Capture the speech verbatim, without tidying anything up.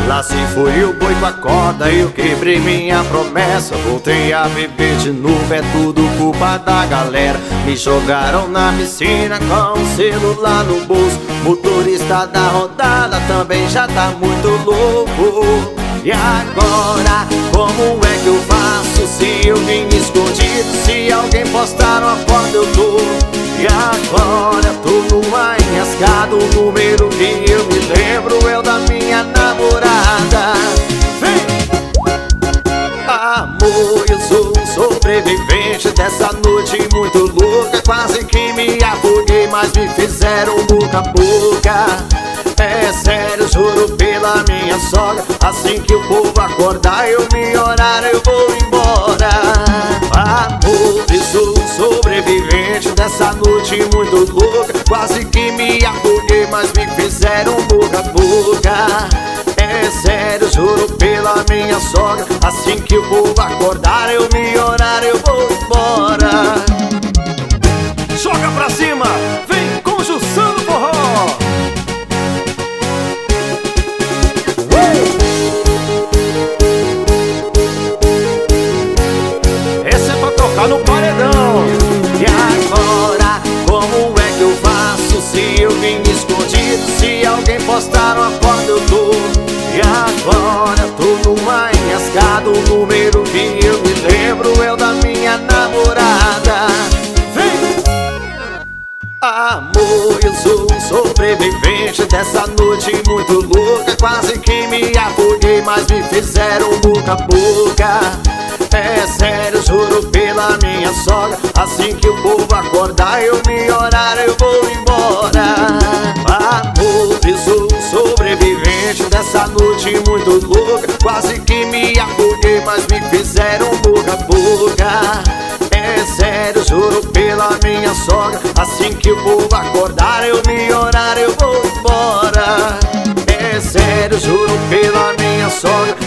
Lá se foi o boi com a corda e eu quebrei minha promessa. Voltei a beber de novo, é tudo culpa da galera. Me jogaram na piscina com o celular no bolso. Motorista da rodada também já tá muito louco. E agora, como é que eu faço se eu vim escondido? Se alguém postar uma foto eu tô. E agora tô numa enrascada. O número que eu me lembro é o da minha namorada. Vem! Amor, eu sou um sobrevivente dessa noite muito louca. Quase que me afoguei, mas me fizeram boca a boca. É sério, juro pela minha sogra. Assim que o povo acordar, eu me orar, eu vou embora. Amor, eu sou um sobrevivente dessa noite muito louca. Quase que me afoguei, mas me fizeram boca a boca. É sério, juro pela minha sogra. Assim que o povo acordar, eu me orar, eu vou embora. Joga pra cima, vem com Jussano Forró. Esse é pra tocar no paredão. E agora, como é que eu faço se eu vim escondido? Se alguém postar uma foto eu tô. E agora tô numa enrascada. O número que eu me lembro é o da minha namorada. Vem! Amor, eu sou um sobrevivente dessa noite muito louca. Quase que me afoguei, mas me fizeram boca a boca. É sério, juro pela minha sogra. Assim que o povo acordar, eu me orar, eu vou embora. Amor, eu sou um sobrevivente dessa noite muito louca. Quase que me afoguei, mas me fizeram boca a boca. É sério, juro pela minha sogra. Assim que o povo acordar, eu me orar, eu vou embora. É sério, juro pela minha sogra.